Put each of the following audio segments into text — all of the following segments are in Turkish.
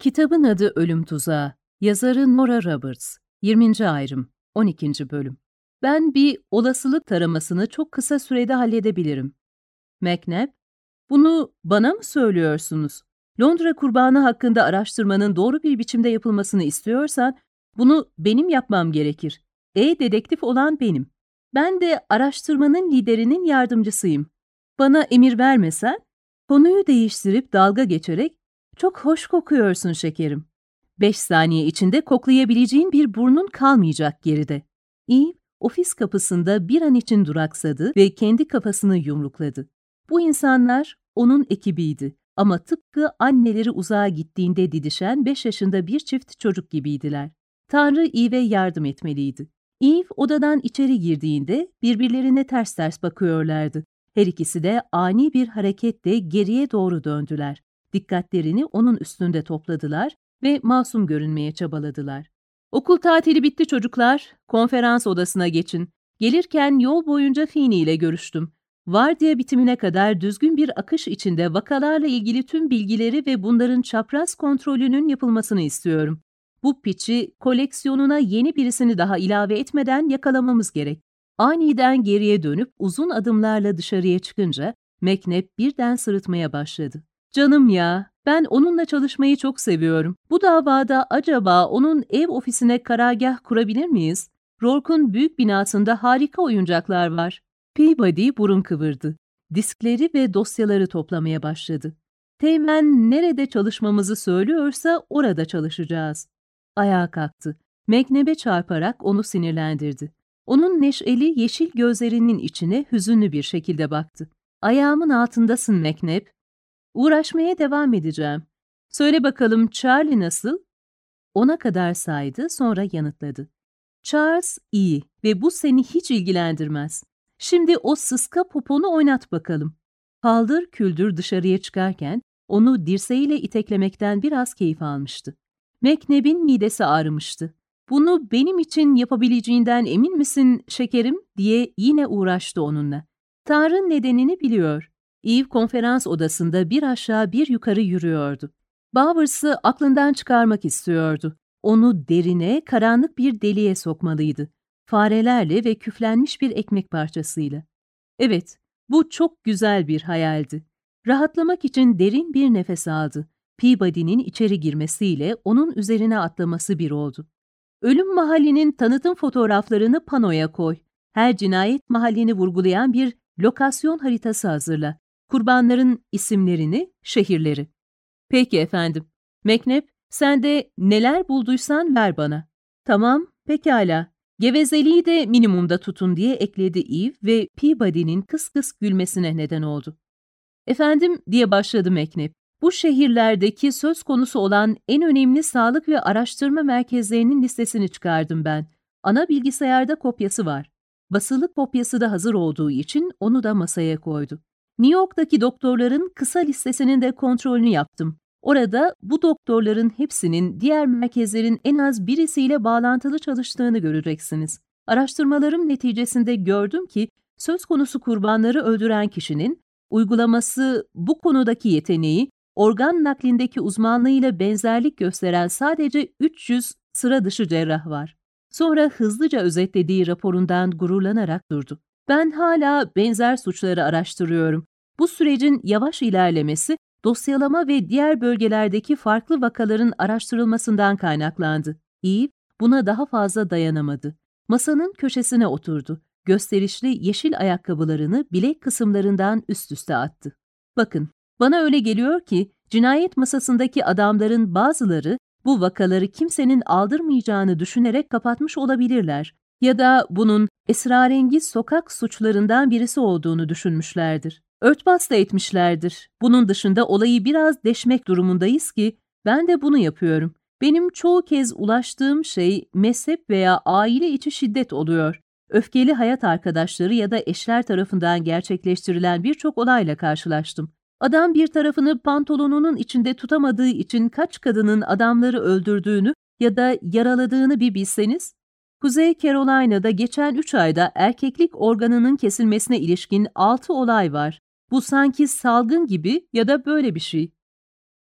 Kitabın adı Ölüm Tuzağı. Yazarı Nora Roberts. 20. ayrım. 12. bölüm. Ben bir olasılık taramasını çok kısa sürede halledebilirim. McNabb, bunu bana mı söylüyorsunuz? Londra kurbanı hakkında araştırmanın doğru bir biçimde yapılmasını istiyorsan, bunu benim yapmam gerekir. Dedektif olan benim. Ben de araştırmanın liderinin yardımcısıyım. Bana emir vermesen, konuyu değiştirip dalga geçerek, "Çok hoş kokuyorsun şekerim. 5 saniye içinde koklayabileceğin bir burnun kalmayacak geride." Eve, ofis kapısında bir an için duraksadı ve kendi kafasını yumrukladı. Bu insanlar onun ekibiydi ama tıpkı anneleri uzağa gittiğinde didişen 5 yaşında bir çift çocuk gibiydiler. Tanrı Eve'e yardım etmeliydi. Eve odadan içeri girdiğinde birbirlerine ters ters bakıyorlardı. Her ikisi de ani bir hareketle geriye doğru döndüler. Dikkatlerini onun üstünde topladılar ve masum görünmeye çabaladılar. "Okul tatili bitti çocuklar, konferans odasına geçin. Gelirken yol boyunca Fini ile görüştüm. Vardiya bitimine kadar düzgün bir akış içinde vakalarla ilgili tüm bilgileri ve bunların çapraz kontrolünün yapılmasını istiyorum. Bu piçi koleksiyonuna yeni birisini daha ilave etmeden yakalamamız gerek." Aniden geriye dönüp uzun adımlarla dışarıya çıkınca McNabb birden sırıtmaya başladı. "Canım ya, ben onunla çalışmayı çok seviyorum. Bu davada acaba onun ev ofisine karargah kurabilir miyiz? Rourke'un büyük binasında harika oyuncaklar var." Peabody burun kıvırdı. Diskleri ve dosyaları toplamaya başladı. "Teğmen nerede çalışmamızı söylüyorsa orada çalışacağız." Ayağa kalktı. McNabb'e çarparak onu sinirlendirdi. Onun neşeli yeşil gözlerinin içine hüzünlü bir şekilde baktı. "Ayağımın altındasın McNabb. Uğraşmaya devam edeceğim. Söyle bakalım Charlie nasıl?" Ona kadar saydı, sonra yanıtladı. "Charles iyi ve bu seni hiç ilgilendirmez. Şimdi o sıska poponu oynat bakalım." Paldır küldür dışarıya çıkarken onu dirseğiyle iteklemekten biraz keyif almıştı. McNabb'in midesi ağrımıştı. "Bunu benim için yapabileceğinden emin misin şekerim?" diye yine uğraştı onunla. Tanrı nedenini biliyor. Eve konferans odasında bir aşağı bir yukarı yürüyordu. Bowers'ı aklından çıkarmak istiyordu. Onu derine, karanlık bir deliğe sokmalıydı. Farelerle ve küflenmiş bir ekmek parçasıyla. Evet, bu çok güzel bir hayaldi. Rahatlamak için derin bir nefes aldı. Peabody'nin içeri girmesiyle onun üzerine atlaması bir oldu. "Ölüm mahallinin tanıtım fotoğraflarını panoya koy. Her cinayet mahallini vurgulayan bir lokasyon haritası hazırla. Kurbanların isimlerini, şehirleri." "Peki efendim. McNabb, sen de neler bulduysan ver bana." "Tamam, pekala. Gevezeliği de minimumda tutun," diye ekledi Eve ve Peabody'nin kıs kıs gülmesine neden oldu. "Efendim," diye başladı McNabb, "bu şehirlerdeki söz konusu olan en önemli sağlık ve araştırma merkezlerinin listesini çıkardım ben. Ana bilgisayarda kopyası var. Basılı kopyası da hazır olduğu için onu da masaya koydu. New York'taki doktorların kısa listesinin de kontrolünü yaptım. Orada bu doktorların hepsinin diğer merkezlerin en az birisiyle bağlantılı çalıştığını göreceksiniz. Araştırmalarım neticesinde gördüm ki söz konusu kurbanları öldüren kişinin uygulaması, bu konudaki yeteneği, organ naklindeki uzmanlığıyla benzerlik gösteren sadece 300 sıra dışı cerrah var." Sonra hızlıca özetlediği raporundan gururlanarak durdu. "Ben hala benzer suçları araştırıyorum. Bu sürecin yavaş ilerlemesi, dosyalama ve diğer bölgelerdeki farklı vakaların araştırılmasından kaynaklandı." Eve buna daha fazla dayanamadı. Masanın köşesine oturdu. Gösterişli yeşil ayakkabılarını bilek kısımlarından üst üste attı. "Bakın, bana öyle geliyor ki cinayet masasındaki adamların bazıları bu vakaları kimsenin aldırmayacağını düşünerek kapatmış olabilirler ya da bunun esrarengiz sokak suçlarından birisi olduğunu düşünmüşlerdir. Örtbas da etmişlerdir. Bunun dışında olayı biraz deşmek durumundayız ki ben de bunu yapıyorum. Benim çoğu kez ulaştığım şey mezhep veya aile içi şiddet oluyor. Öfkeli hayat arkadaşları ya da eşler tarafından gerçekleştirilen birçok olayla karşılaştım. Adam bir tarafını pantolonunun içinde tutamadığı için kaç kadının adamları öldürdüğünü ya da yaraladığını bir bilseniz. Kuzey Carolina'da geçen 3 ayda erkeklik organının kesilmesine ilişkin 6 olay var. Bu sanki salgın gibi ya da böyle bir şey."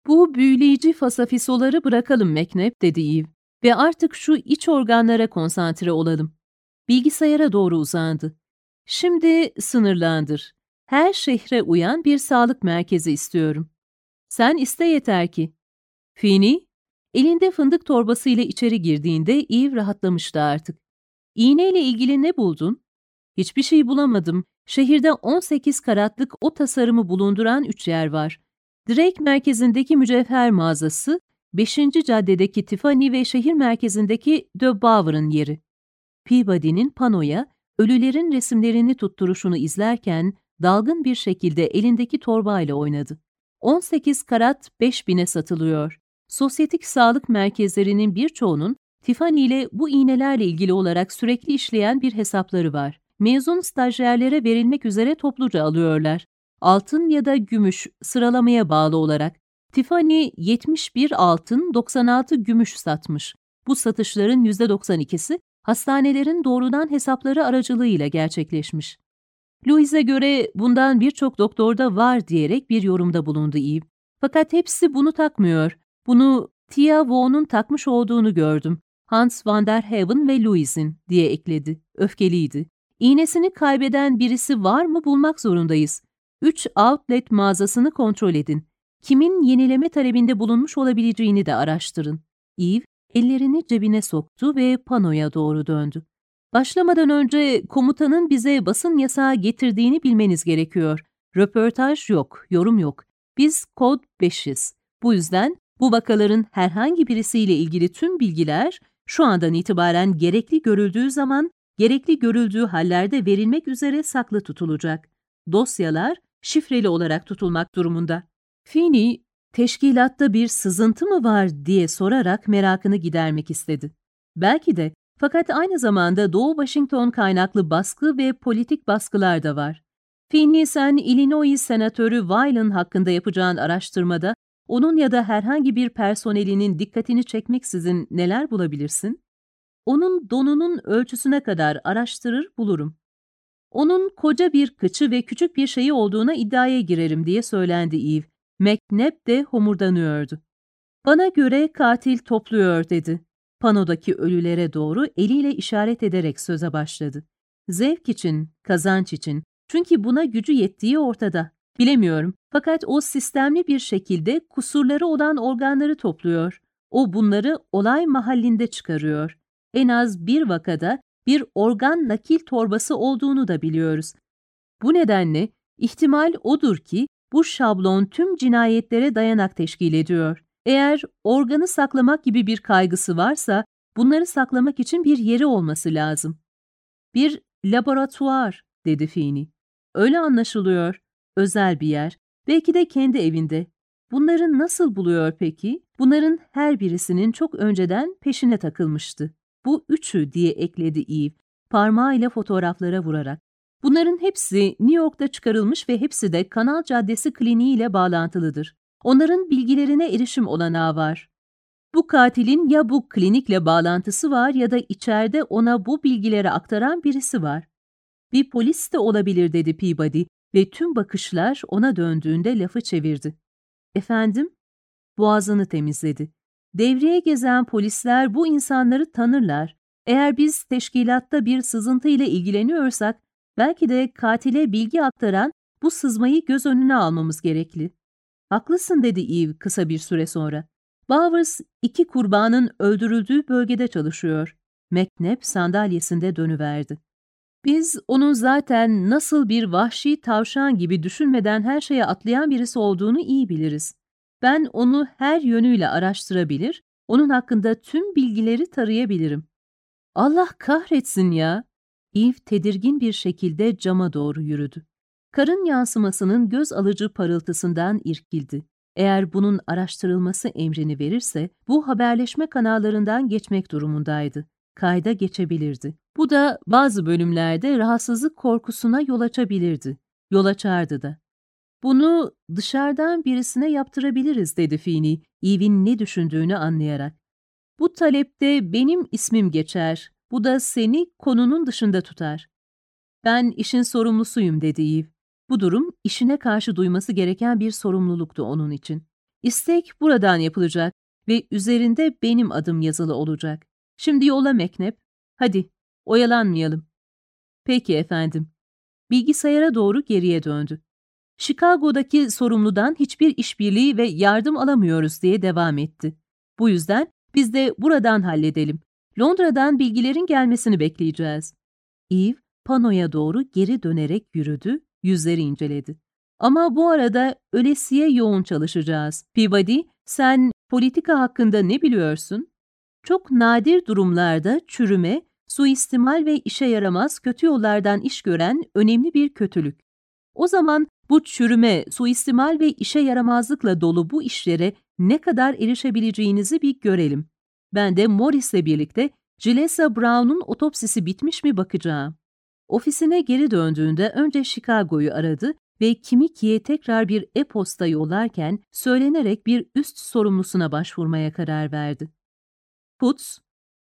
Bu büyüleyici fasafisoları bırakalım McNabb, dedi Eve. Ve artık şu iç organlara konsantre olalım. Bilgisayara doğru uzandı. Şimdi sınırlandır. Her şehre uyan bir sağlık merkezi istiyorum. Sen iste yeter ki. Fini, elinde fındık torbasıyla içeri girdiğinde Eve rahatlamıştı artık. İğneyle ilgili ne buldun? Hiçbir şey bulamadım. Şehirde 18 karatlık o tasarımı bulunduran 3 yer var. Drake merkezindeki mücevher mağazası, 5. caddedeki Tiffany ve şehir merkezindeki De Bower'ın yeri. Peabody'nin panoya, ölülerin resimlerini tutturuşunu izlerken dalgın bir şekilde elindeki torbayla oynadı. 18 karat 5.000'e satılıyor. Sosyetik sağlık merkezlerinin birçoğunun Tiffany ile bu iğnelerle ilgili olarak sürekli işleyen bir hesapları var. Mezun stajyerlere verilmek üzere topluca alıyorlar. Altın ya da gümüş sıralamaya bağlı olarak. Tiffany 71 altın, 96 gümüş satmış. Bu satışların %92'si hastanelerin doğrudan hesapları aracılığıyla gerçekleşmiş. Louise'e göre bundan birçok doktorda var diyerek bir yorumda bulundu Eve. Fakat hepsi bunu takmıyor. Bunu Tia Vaughan'un takmış olduğunu gördüm. Hans van der Haven ve Louise'in, diye ekledi. Öfkeliydi. İğnesini kaybeden birisi var mı bulmak zorundayız. 3 outlet mağazasını kontrol edin. Kimin yenileme talebinde bulunmuş olabileceğini de araştırın. Eve ellerini cebine soktu ve panoya doğru döndü. Başlamadan önce komutanın bize basın yasağı getirdiğini bilmeniz gerekiyor. Röportaj yok, yorum yok. Biz kod 5'iz. Bu yüzden bu vakaların herhangi birisiyle ilgili tüm bilgiler şu andan itibaren gerekli görüldüğü zaman, gerekli görüldüğü hallerde verilmek üzere saklı tutulacak. Dosyalar şifreli olarak tutulmak durumunda. Fini, teşkilatta bir sızıntı mı var diye sorarak merakını gidermek istedi. Belki de, fakat aynı zamanda Doğu Washington kaynaklı baskı ve politik baskılar da var. Finney, sen Illinois Senatörü Whelan hakkında yapacağın araştırmada onun ya da herhangi bir personelinin dikkatini çekmeksizin neler bulabilirsin? Onun donunun ölçüsüne kadar araştırır bulurum. Onun koca bir kıçı ve küçük bir şeyi olduğuna iddiaya girerim, diye söylendi Eve. McNabb de homurdanıyordu. Bana göre katil topluyor, dedi. Panodaki ölülere doğru eliyle işaret ederek söze başladı. Zevk için, kazanç için. Çünkü buna gücü yettiği ortada. Bilemiyorum. Fakat o sistemli bir şekilde kusurları olan organları topluyor. O bunları olay mahallinde çıkarıyor. En az bir vakada bir organ nakil torbası olduğunu da biliyoruz. Bu nedenle ihtimal odur ki bu şablon tüm cinayetlere dayanak teşkil ediyor. Eğer organı saklamak gibi bir kaygısı varsa, bunları saklamak için bir yeri olması lazım. Bir laboratuvar, dedi Fini. Öyle anlaşılıyor. Özel bir yer. Belki de kendi evinde. Bunları nasıl buluyor peki? Bunların her birisinin çok önceden peşine takılmıştı. Bu üçü, diye ekledi Eve, parmağıyla fotoğraflara vurarak. Bunların hepsi New York'ta çıkarılmış ve hepsi de Kanal Caddesi Kliniği ile bağlantılıdır. Onların bilgilerine erişim olanağı var. Bu katilin ya bu klinikle bağlantısı var ya da içeride ona bu bilgileri aktaran birisi var. Bir polis de olabilir, dedi Peabody ve tüm bakışlar ona döndüğünde lafı çevirdi. Efendim? Boğazını temizledi. Devreye gezen polisler bu insanları tanırlar. Eğer biz teşkilatta bir sızıntı ile ilgileniyorsak, belki de katile bilgi aktaran bu sızmayı göz önüne almamız gerekli. Haklısın, dedi Eve kısa bir süre sonra. Bowers 2 kurbanın öldürüldüğü bölgede çalışıyor. McNabb sandalyesinde dönüverdi. Biz onun zaten nasıl bir vahşi tavşan gibi düşünmeden her şeye atlayan birisi olduğunu iyi biliriz. Ben onu her yönüyle araştırabilir, onun hakkında tüm bilgileri tarayabilirim. Allah kahretsin ya! Eve tedirgin bir şekilde cama doğru yürüdü. Karın yansımasının göz alıcı parıltısından irkildi. Eğer bunun araştırılması emrini verirse, bu haberleşme kanallarından geçmek durumundaydı. Kayda geçebilirdi. Bu da bazı bölümlerde rahatsızlık korkusuna yol açabilirdi. Yol açardı da. Bunu dışarıdan birisine yaptırabiliriz, dedi Fini, Eve'in ne düşündüğünü anlayarak. Bu talepte benim ismim geçer. Bu da seni konunun dışında tutar. Ben işin sorumlusuyum, dedi Eve. Bu durum işine karşı duyması gereken bir sorumluluktu onun için. İstek buradan yapılacak ve üzerinde benim adım yazılı olacak. Şimdi yola McNabb. Hadi, oyalanmayalım. Peki efendim. Bilgisayara doğru geriye döndü. Chicago'daki sorumludan hiçbir işbirliği ve yardım alamıyoruz diye devam etti. Bu yüzden biz de buradan halledelim. Londra'dan bilgilerin gelmesini bekleyeceğiz. Eve, panoya doğru geri dönerek yürüdü, yüzleri inceledi. Ama bu arada ölesiye yoğun çalışacağız. Peabody, sen politika hakkında ne biliyorsun? Çok nadir durumlarda çürüme, suistimal ve işe yaramaz kötü yollardan iş gören önemli bir kötülük. O zaman bu çürüme, suistimal ve işe yaramazlıkla dolu bu işlere ne kadar erişebileceğinizi bir görelim. Ben de Morris'le birlikte Gilessa Brown'un otopsisi bitmiş mi bakacağım. Ofisine geri döndüğünde önce Chicago'yu aradı ve Kimiki'ye tekrar bir e-posta yollarken söylenerek bir üst sorumlusuna başvurmaya karar verdi. Puts,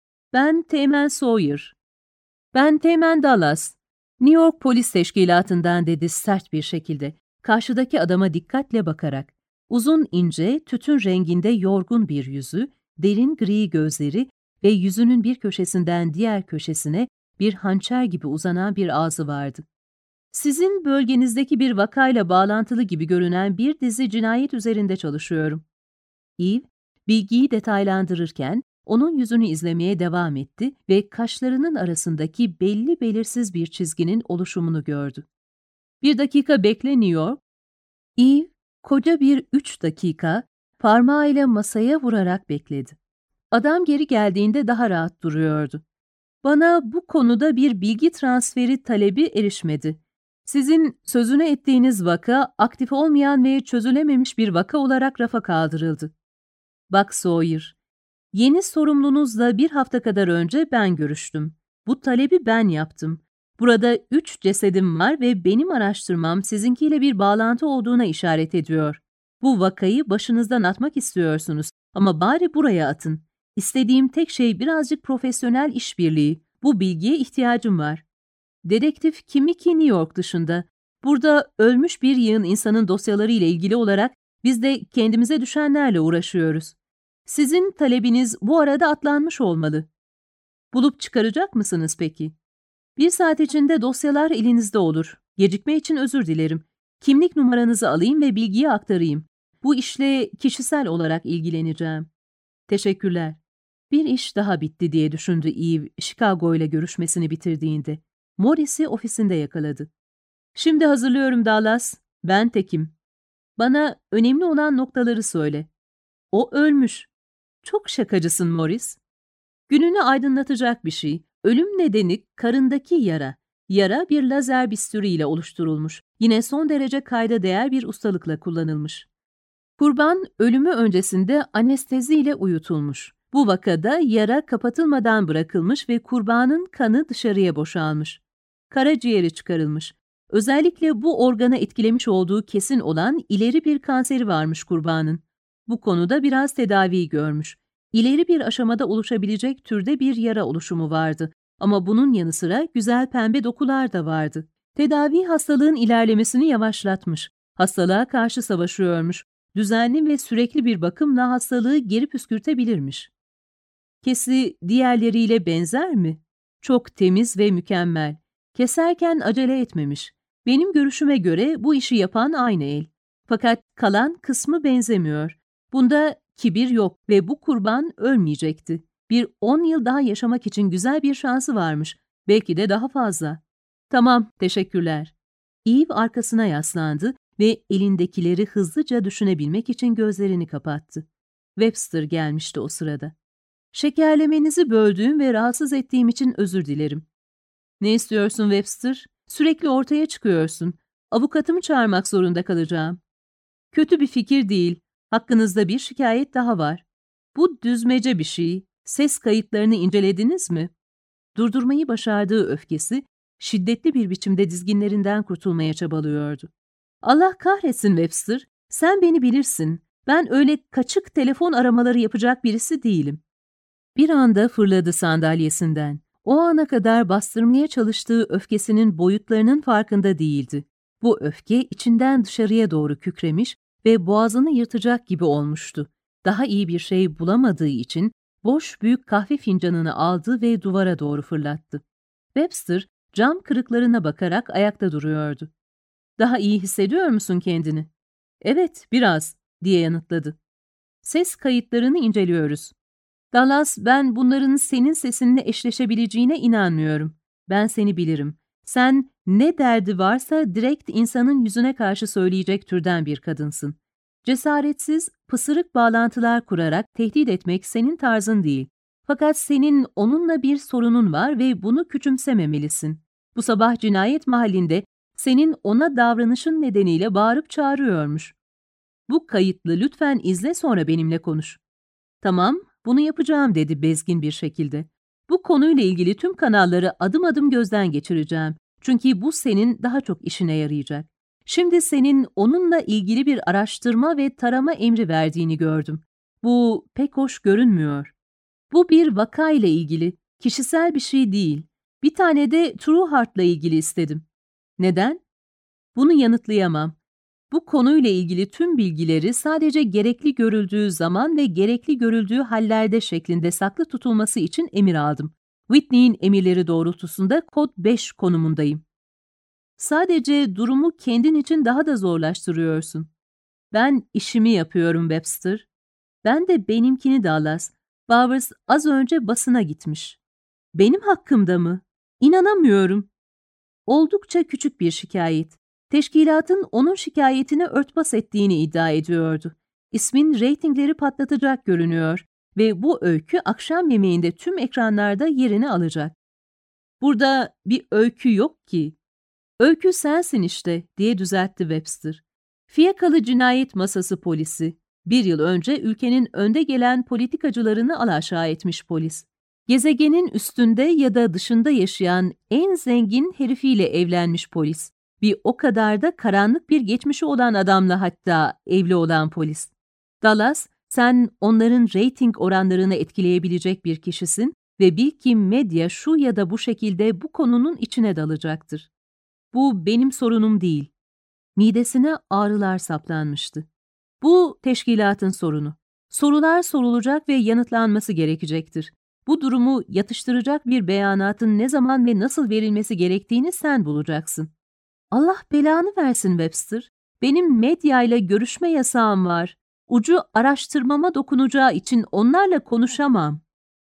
ben Teğmen Sawyer. Ben Teğmen Dallas. New York Polis Teşkilatı'ndan dedi sert bir şekilde, karşıdaki adama dikkatle bakarak. Uzun ince, tütün renginde yorgun bir yüzü, derin gri gözleri ve yüzünün bir köşesinden diğer köşesine bir hançer gibi uzanan bir ağzı vardı. Sizin bölgenizdeki bir vakayla bağlantılı gibi görünen bir dizi cinayet üzerinde çalışıyorum. Eve, bilgiyi detaylandırırken onun yüzünü izlemeye devam etti ve kaşlarının arasındaki belli belirsiz bir çizginin oluşumunu gördü. Bir dakika bekle New York. Eve, koca bir 3 dakika parmağıyla masaya vurarak bekledi. Adam geri geldiğinde daha rahat duruyordu. Bana bu konuda bir bilgi transferi talebi erişmedi. Sizin sözünü ettiğiniz vaka aktif olmayan ve çözülememiş bir vaka olarak rafa kaldırıldı. Bak Sawyer, yeni sorumlunuzla bir hafta kadar önce ben görüştüm. Bu talebi ben yaptım. Burada 3 cesedim var ve benim araştırmam sizinkiyle bir bağlantı olduğuna işaret ediyor. Bu vakayı başınızdan atmak istiyorsunuz ama bari buraya atın. İstediğim tek şey birazcık profesyonel işbirliği. Bu bilgiye ihtiyacım var. Dedektif Kimiki New York dışında. Burada ölmüş bir yığın insanın dosyaları ile ilgili olarak biz de kendimize düşenlerle uğraşıyoruz. Sizin talebiniz bu arada atlanmış olmalı. Bulup çıkaracak mısınız peki? 1 saat içinde dosyalar elinizde olur. Gecikme için özür dilerim. Kimlik numaranızı alayım ve bilgiyi aktarayım. Bu işle kişisel olarak ilgileneceğim. Teşekkürler. Bir iş daha bitti diye düşündü Eve, Chicago ile görüşmesini bitirdiğinde. Morris'i ofisinde yakaladı. Şimdi hazırlıyorum Dallas. Ben tekim. Bana önemli olan noktaları söyle. O ölmüş. Çok şakacısın Morris. Gününü aydınlatacak bir şey. Ölüm nedeni karındaki yara. Yara bir lazer bistürüyle oluşturulmuş. Yine son derece kayda değer bir ustalıkla kullanılmış. Kurban ölümü öncesinde anesteziyle uyutulmuş. Bu vakada yara kapatılmadan bırakılmış ve kurbanın kanı dışarıya boşalmış. Karaciğeri çıkarılmış. Özellikle bu organı etkilemiş olduğu kesin olan ileri bir kanseri varmış kurbanın. Bu konuda biraz tedavi görmüş. İleri bir aşamada oluşabilecek türde bir yara oluşumu vardı. Ama bunun yanı sıra güzel pembe dokular da vardı. Tedavi hastalığın ilerlemesini yavaşlatmış. Hastalığa karşı savaşıyormuş. Düzenli ve sürekli bir bakımla hastalığı geri püskürtebilirmiş. Kesi diğerleriyle benzer mi? Çok temiz ve mükemmel. Keserken acele etmemiş. Benim görüşüme göre bu işi yapan aynı el. Fakat kalan kısmı benzemiyor. Bunda kibir yok ve bu kurban ölmeyecekti. Bir 10 yıl daha yaşamak için güzel bir şansı varmış. Belki de daha fazla. Tamam, teşekkürler. Eve arkasına yaslandı ve elindekileri hızlıca düşünebilmek için gözlerini kapattı. Webster gelmişti o sırada. Şekerlemenizi böldüğüm ve rahatsız ettiğim için özür dilerim. Ne istiyorsun Webster? Sürekli ortaya çıkıyorsun. Avukatımı çağırmak zorunda kalacağım. Kötü bir fikir değil. Hakkınızda bir şikayet daha var. Bu düzmece bir şey. Ses kayıtlarını incelediniz mi? Durdurmayı başardığı öfkesi, şiddetli bir biçimde dizginlerinden kurtulmaya çabalıyordu. Allah kahretsin Webster, sen beni bilirsin. Ben öyle kaçık telefon aramaları yapacak birisi değilim. Bir anda fırladı sandalyesinden. O ana kadar bastırmaya çalıştığı öfkesinin boyutlarının farkında değildi. Bu öfke içinden dışarıya doğru kükremiş, ve boğazını yırtacak gibi olmuştu. Daha iyi bir şey bulamadığı için boş büyük kahve fincanını aldı ve duvara doğru fırlattı. Webster cam kırıklarına bakarak ayakta duruyordu. "Daha iyi hissediyor musun kendini?" "Evet, biraz," diye yanıtladı. "Ses kayıtlarını inceliyoruz. Dallas, ben bunların senin sesinle eşleşebileceğine inanmıyorum. Ben seni bilirim. Sen ne derdi varsa direkt insanın yüzüne karşı söyleyecek türden bir kadınsın. Cesaretsiz, pısırık bağlantılar kurarak tehdit etmek senin tarzın değil. Fakat senin onunla bir sorunun var ve bunu küçümsememelisin. Bu sabah cinayet mahallinde senin ona davranışın nedeniyle bağırıp çağırıyormuş. Bu kayıtlı, lütfen izle, sonra benimle konuş." "Tamam, bunu yapacağım," dedi bezgin bir şekilde. "Bu konuyla ilgili tüm kanalları adım adım gözden geçireceğim. Çünkü bu senin daha çok işine yarayacak. Şimdi senin onunla ilgili bir araştırma ve tarama emri verdiğini gördüm. Bu pek hoş görünmüyor. Bu bir vaka ile ilgili, kişisel bir şey değil. Bir tane de Trueheart'la ilgili istedim." "Neden?" "Bunu yanıtlayamam. Bu konuyla ilgili tüm bilgileri sadece gerekli görüldüğü zaman ve gerekli görüldüğü hallerde şeklinde saklı tutulması için emir aldım. Whitney'in emirleri doğrultusunda kod 5 konumundayım." "Sadece durumu kendin için daha da zorlaştırıyorsun." "Ben işimi yapıyorum Webster." "Ben de benimkini Dallas. Bowers az önce basına gitmiş." "Benim hakkımda mı? İnanamıyorum." Oldukça küçük bir şikayet. Teşkilatın onun şikayetini örtbas ettiğini iddia ediyordu. İsmin reytingleri patlatacak görünüyor ve bu öykü akşam yemeğinde tüm ekranlarda yerini alacak. "Burada bir öykü yok ki." "Öykü sensin işte," diye düzeltti Webster. "Fiyakalı cinayet masası polisi. Bir yıl önce ülkenin önde gelen politikacılarını alaşağı etmiş polis. Gezegenin üstünde ya da dışında yaşayan en zengin herifiyle evlenmiş polis. Bir o kadar da karanlık bir geçmişi olan adamla hatta evli olan polis. Dallas, sen onların reyting oranlarını etkileyebilecek bir kişisin ve bil ki medya şu ya da bu şekilde bu konunun içine dalacaktır. Bu benim sorunum değil." Midesine ağrılar saplanmıştı. "Bu teşkilatın sorunu. Sorular sorulacak ve yanıtlanması gerekecektir. Bu durumu yatıştıracak bir beyanatın ne zaman ve nasıl verilmesi gerektiğini sen bulacaksın." "Allah belanı versin Webster. Benim medyayla görüşme yasağım var. Ucu araştırmama dokunacağı için onlarla konuşamam."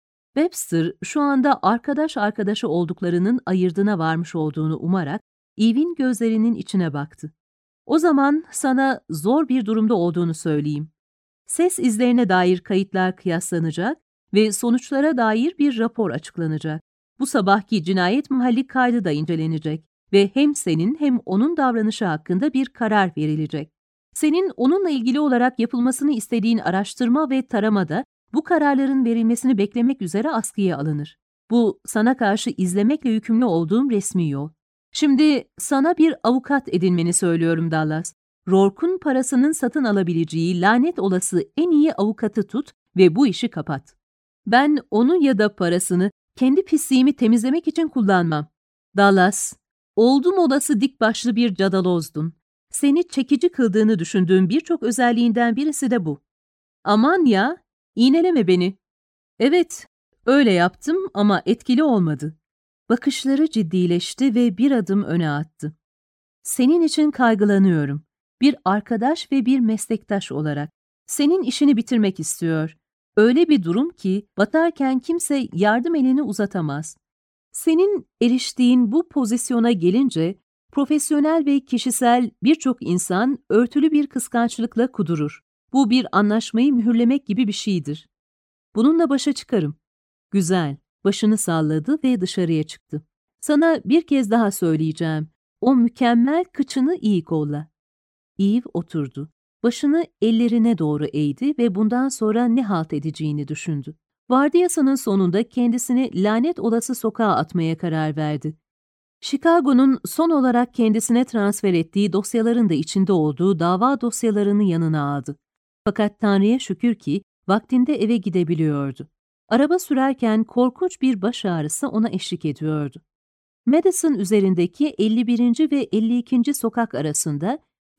Webster şu anda arkadaş arkadaşı olduklarının ayırdına varmış olduğunu umarak Eve'in gözlerinin içine baktı. "O zaman sana zor bir durumda olduğunu söyleyeyim. Ses izlerine dair kayıtlar kıyaslanacak ve sonuçlara dair bir rapor açıklanacak. Bu sabahki cinayet mahalli kaydı da incelenecek ve hem senin hem onun davranışı hakkında bir karar verilecek. Senin onunla ilgili olarak yapılmasını istediğin araştırma ve taramada bu kararların verilmesini beklemek üzere askıya alınır. Bu sana karşı izlemekle yükümlü olduğum resmi yol. Şimdi sana bir avukat edinmeni söylüyorum Dallas. Rourke'un parasının satın alabileceği lanet olası en iyi avukatı tut ve bu işi kapat. Ben onu ya da parasını kendi pisliğimi temizlemek için kullanmam. Dallas, oldum olası dik başlı bir cadalozdun. Seni çekici kıldığını düşündüğüm birçok özelliğinden birisi de bu. Aman ya, iğneleme beni." "Evet, öyle yaptım ama etkili olmadı." Bakışları ciddileşti ve bir adım öne attı. "Senin için kaygılanıyorum. Bir arkadaş ve bir meslektaş olarak. Senin işini bitirmek istiyor. Öyle bir durum ki batarken kimse yardım elini uzatamaz. Senin eriştiğin bu pozisyona gelince profesyonel ve kişisel birçok insan örtülü bir kıskançlıkla kudurur. Bu bir anlaşmayı mühürlemek gibi bir şeydir. Bununla başa çıkarım." "Güzel." Başını salladı ve dışarıya çıktı. "Sana bir kez daha söyleyeceğim. O mükemmel kıçını iyi kolla." Eve oturdu. Başını ellerine doğru eğdi ve bundan sonra ne halt edeceğini düşündü. Vardiyasının sonunda kendisini lanet olası sokağa atmaya karar verdi. Chicago'nun son olarak kendisine transfer ettiği dosyaların da içinde olduğu dava dosyalarını yanına aldı. Fakat Tanrı'ya şükür ki vaktinde eve gidebiliyordu. Araba sürerken korkunç bir baş ağrısı ona eşlik ediyordu. Madison üzerindeki 51. ve 52. sokak arasında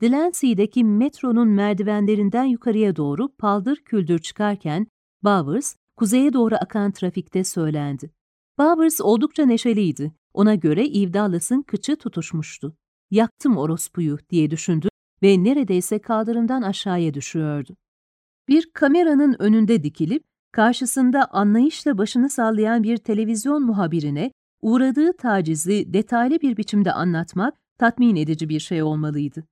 Delancey'deki metronun merdivenlerinden yukarıya doğru paldır küldür çıkarken Bowers, kuzeye doğru akan trafikte söylendi. Bowers oldukça neşeliydi. Ona göre Eve Dallas'ın kıçı tutuşmuştu. "Yaktım orospuyu," diye düşündü ve neredeyse kaldırımdan aşağıya düşüyordu. Bir kameranın önünde dikilip, karşısında anlayışla başını sallayan bir televizyon muhabirine uğradığı tacizi detaylı bir biçimde anlatmak tatmin edici bir şey olmalıydı.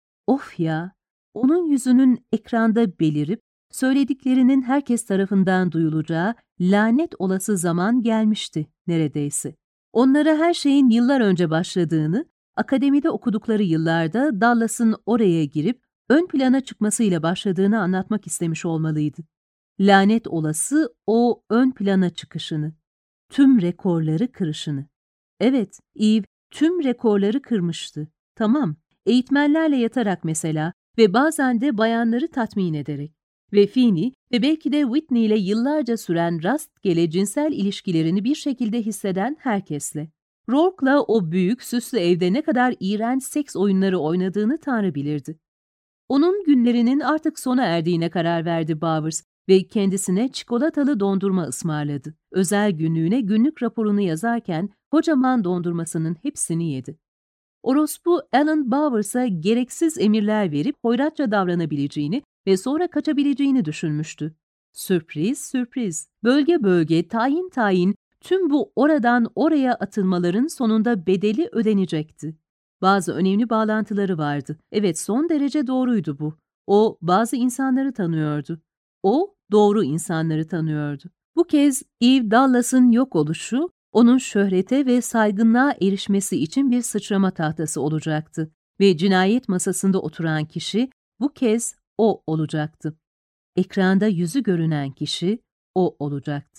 Of ya! Onun yüzünün ekranda belirip, söylediklerinin herkes tarafından duyulacağı lanet olası zaman gelmişti neredeyse. Onlara her şeyin yıllar önce başladığını, akademide okudukları yıllarda Dallas'ın oraya girip ön plana çıkmasıyla başladığını anlatmak istemiş olmalıydı. Lanet olası o ön plana çıkışını, tüm rekorları kırışını. Evet, Eve tüm rekorları kırmıştı. Tamam, eğitmenlerle yatarak mesela ve bazen de bayanları tatmin ederek. Ve Feeney ve belki de Whitney ile yıllarca süren rastgele cinsel ilişkilerini bir şekilde hisseden herkesle. Rourke'la o büyük, süslü evde ne kadar iğrenç seks oyunları oynadığını Tanrı bilirdi. Onun günlerinin artık sona erdiğine karar verdi Bowers ve kendisine çikolatalı dondurma ısmarladı. Özel günlüğüne günlük raporunu yazarken kocaman dondurmasının hepsini yedi. Orospu Alan Bowers'a gereksiz emirler verip hoyratça davranabileceğini ve sonra kaçabileceğini düşünmüştü. Sürpriz, sürpriz. Bölge bölge, tayin tayin tüm bu oradan oraya atılmaların sonunda bedeli ödenecekti. Bazı önemli bağlantıları vardı. Evet, son derece doğruydu bu. O, bazı insanları tanıyordu. O, doğru insanları tanıyordu. Bu kez Eve Dallas'ın yok oluşu, onun şöhrete ve saygınlığa erişmesi için bir sıçrama tahtası olacaktı ve cinayet masasında oturan kişi bu kez o olacaktı. Ekranda yüzü görünen kişi o olacaktı.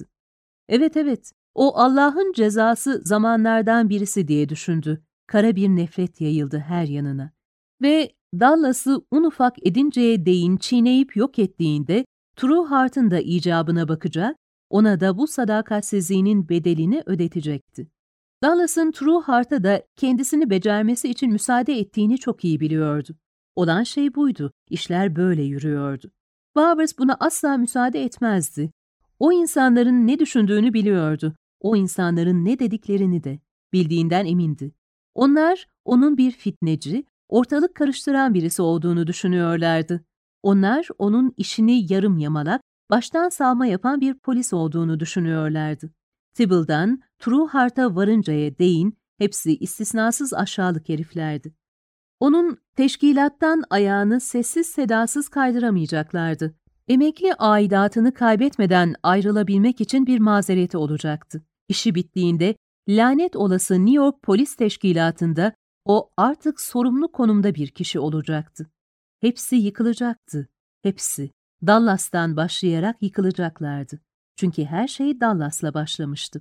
Evet, o Allah'ın cezası zamanlardan birisi diye düşündü. Kara bir nefret yayıldı her yanına. Ve Dallas'ı un ufak edinceye değin çiğneyip yok ettiğinde True Heart'ın da icabına bakacak, ona da bu sadakatsizliğinin bedelini ödetecekti. Dallas'ın True Heart'a da kendisini becermesi için müsaade ettiğini çok iyi biliyordu. Olan şey buydu, işler böyle yürüyordu. Bowers buna asla müsaade etmezdi. O insanların ne düşündüğünü biliyordu. O insanların ne dediklerini de bildiğinden emindi. Onlar onun bir fitneci, ortalık karıştıran birisi olduğunu düşünüyorlardı. Onlar onun işini yarım yamalak, baştan savma yapan bir polis olduğunu düşünüyorlardı. Tybalt'dan True Heart'a varıncaya değin hepsi istisnasız aşağılık heriflerdi. Onun teşkilattan ayağını sessiz sedasız kaydıramayacaklardı. Emekli aidatını kaybetmeden ayrılabilmek için bir mazereti olacaktı. İşi bittiğinde lanet olası New York Polis Teşkilatı'nda o artık sorumlu konumda bir kişi olacaktı. Hepsi yıkılacaktı. Hepsi. Dallas'tan başlayarak yıkılacaklardı. Çünkü her şey Dallas'la başlamıştı.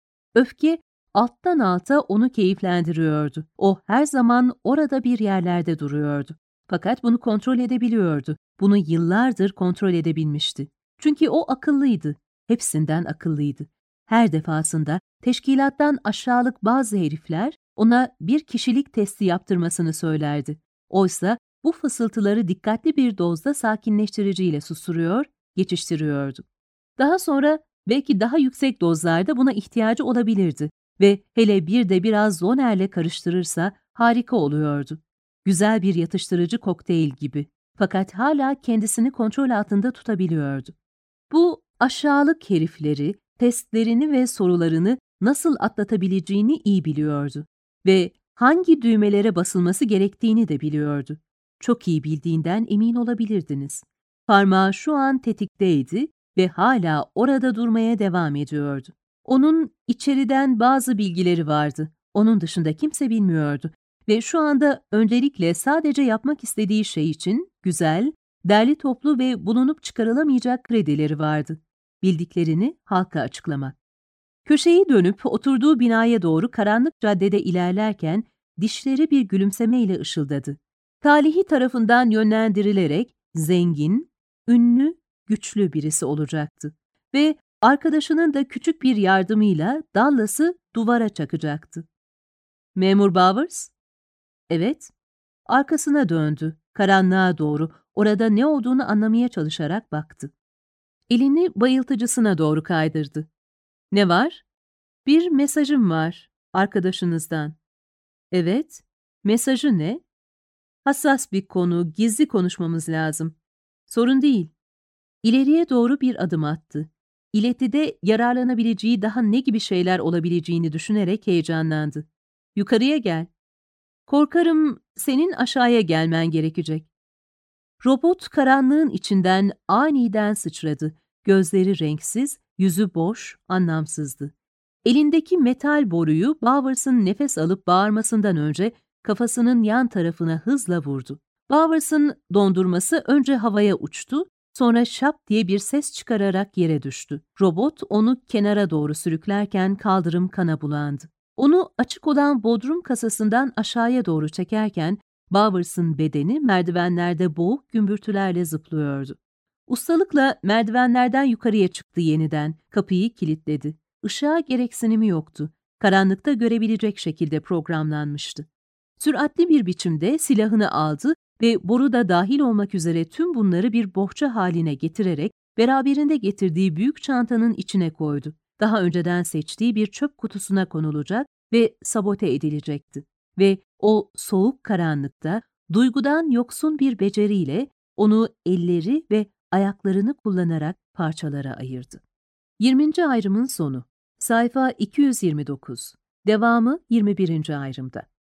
Öfke alttan alta onu keyiflendiriyordu. O her zaman orada bir yerlerde duruyordu. Fakat bunu kontrol edebiliyordu. Bunu yıllardır kontrol edebilmişti. Çünkü o akıllıydı. Hepsinden akıllıydı. Her defasında teşkilattan aşağılık bazı herifler ona bir kişilik testi yaptırmasını söylerdi. Oysa bu fısıltıları dikkatli bir dozda sakinleştiriciyle susturuyor, geçiştiriyordu. Daha sonra belki daha yüksek dozlarda buna ihtiyacı olabilirdi ve hele bir de biraz Zoner'le karıştırırsa harika oluyordu. Güzel bir yatıştırıcı kokteyl gibi. Fakat hala kendisini kontrol altında tutabiliyordu. Bu aşağılık herifleri, testlerini ve sorularını nasıl atlatabileceğini iyi biliyordu ve hangi düğmelere basılması gerektiğini de biliyordu. Çok iyi bildiğinden emin olabilirdiniz. Parmağı şu an tetikteydi ve hala orada durmaya devam ediyordu. Onun içeriden bazı bilgileri vardı. Onun dışında kimse bilmiyordu ve şu anda öncelikle sadece yapmak istediği şey için güzel, derli toplu ve bulunup çıkarılamayacak kredileri vardı. Bildiklerini halka açıklamak. Köşeyi dönüp oturduğu binaya doğru karanlık caddede ilerlerken dişleri bir gülümsemeyle ışıldadı. Talihi tarafından yönlendirilerek zengin, ünlü, güçlü birisi olacaktı ve arkadaşının da küçük bir yardımıyla Dallas'ı duvara çakacaktı. Memur Bowers? Evet. Arkasına döndü. Karanlığa doğru, orada ne olduğunu anlamaya çalışarak baktı. Elini bayıltıcısına doğru kaydırdı. Ne var? Bir mesajım var, arkadaşınızdan. Evet, mesajı ne? Hassas bir konu, gizli konuşmamız lazım. Sorun değil. İleriye doğru bir adım attı. İletide yararlanabileceği daha ne gibi şeyler olabileceğini düşünerek heyecanlandı. Yukarıya gel. Korkarım senin aşağıya gelmen gerekecek. Robot karanlığın içinden aniden sıçradı. Gözleri renksiz, yüzü boş, anlamsızdı. Elindeki metal boruyu Bowers'ın nefes alıp bağırmasından önce kafasının yan tarafına hızla vurdu. Bowers'ın dondurması önce havaya uçtu, sonra şap diye bir ses çıkararak yere düştü. Robot onu kenara doğru sürüklerken kaldırım kana bulandı. Onu açık olan bodrum kasasından aşağıya doğru çekerken Bowers'ın bedeni merdivenlerde boğuk gümbürtülerle zıplıyordu. Ustalıkla merdivenlerden yukarıya çıktı yeniden, kapıyı kilitledi. Işığa gereksinimi yoktu. Karanlıkta görebilecek şekilde programlanmıştı. Süratli bir biçimde silahını aldı ve boru da dahil olmak üzere tüm bunları bir bohça haline getirerek beraberinde getirdiği büyük çantanın içine koydu. Daha önceden seçtiği bir çöp kutusuna konulacak ve sabote edilecekti. Ve o soğuk karanlıkta duygudan yoksun bir beceriyle onu elleri ve ayaklarını kullanarak parçalara ayırdı. 20. ayrımın sonu. Sayfa 229. Devamı 21. ayrımda.